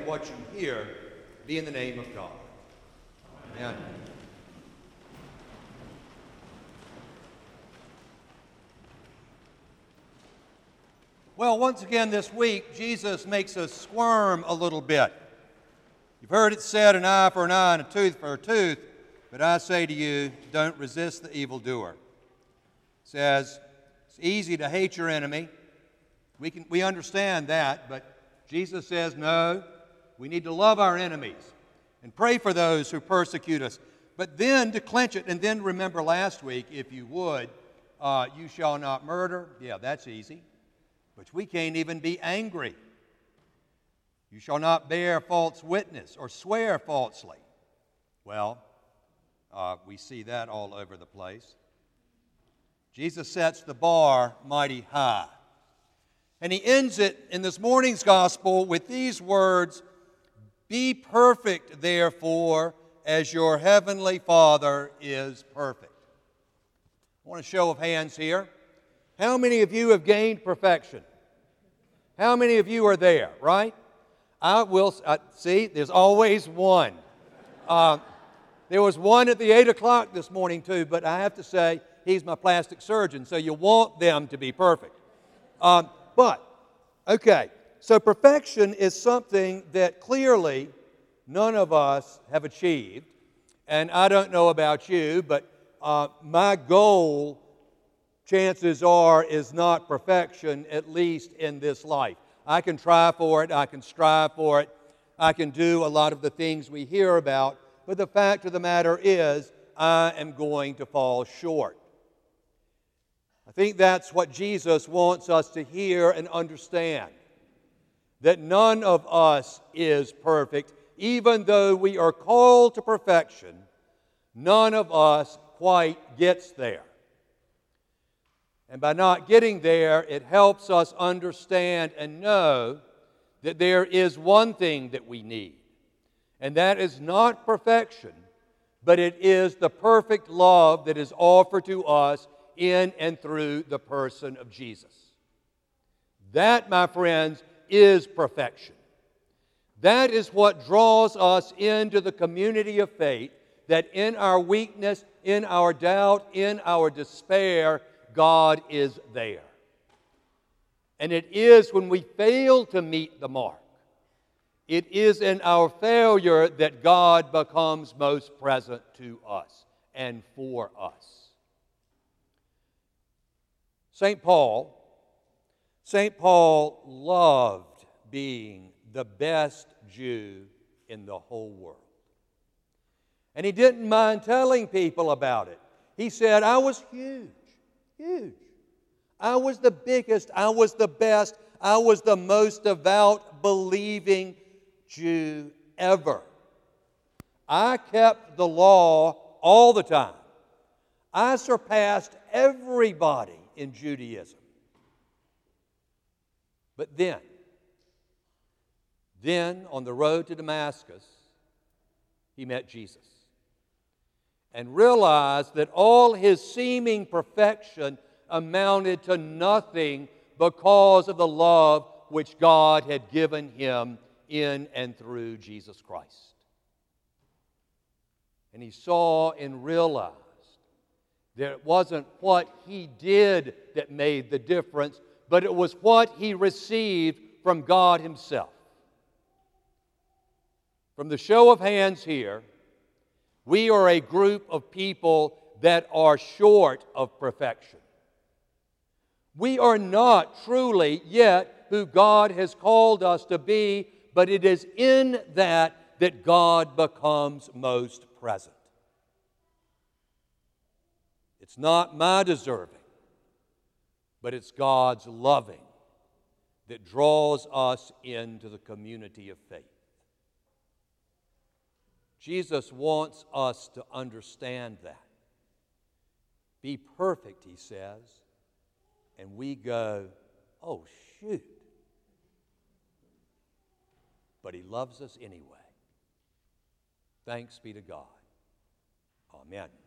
what you hear be in the name of God. Amen. Well, once again this week, Jesus makes us squirm a little bit. You've heard it said, an eye for an eye and a tooth for a tooth, but I say to you, don't resist the evildoer. It says, it's easy to hate your enemy. We understand that, but Jesus says, no, we need to love our enemies and pray for those who persecute us. But then to clench it, and then remember last week, if you would, you shall not murder. Yeah, that's easy. But we can't even be angry. You shall not bear false witness or swear falsely. Well, we see that all over the place. Jesus sets the bar mighty high. And he ends it in this morning's gospel with these words, "Be perfect, therefore, as your heavenly Father is perfect." I want a show of hands here. How many of you have gained perfection? How many of you are there, right? I will see, there's always one. There was one at the 8 o'clock this morning too, but I have to say, he's my plastic surgeon, so you want them to be perfect. Okay, so perfection is something that clearly none of us have achieved. And I don't know about you, but my goal, chances are, is not perfection, at least in this life. I can try for it, I can strive for it, I can do a lot of the things we hear about, but the fact of the matter is, I am going to fall short. I think that's what Jesus wants us to hear and understand, that none of us is perfect. Even though we are called to perfection, none of us quite gets there. And by not getting there, it helps us understand and know that there is one thing that we need, and that is not perfection, but it is the perfect love that is offered to us in and through the person of Jesus. That, my friends, is perfection. That is what draws us into the community of faith, that in our weakness, in our doubt, in our despair, God is there. And it is when we fail to meet the mark, it is in our failure that God becomes most present to us and for us. St. Paul loved being the best Jew in the whole world. And he didn't mind telling people about it. He said, I was huge. I was the biggest, I was the best, I was the most devout, believing Jew ever. I kept the law all the time. I surpassed everybody in Judaism. But then on the road to Damascus, he met Jesus and realized that all his seeming perfection amounted to nothing because of the love which God had given him in and through Jesus Christ. And he saw and realized that it wasn't what he did that made the difference, but it was what he received from God himself. From the show of hands here, we are a group of people that are short of perfection. We are not truly yet who God has called us to be, but it is in that God becomes most present. It's not my deserving, but it's God's loving that draws us into the community of faith. Jesus wants us to understand that. Be perfect, he says, and we go, oh, shoot. But he loves us anyway. Thanks be to God. Amen.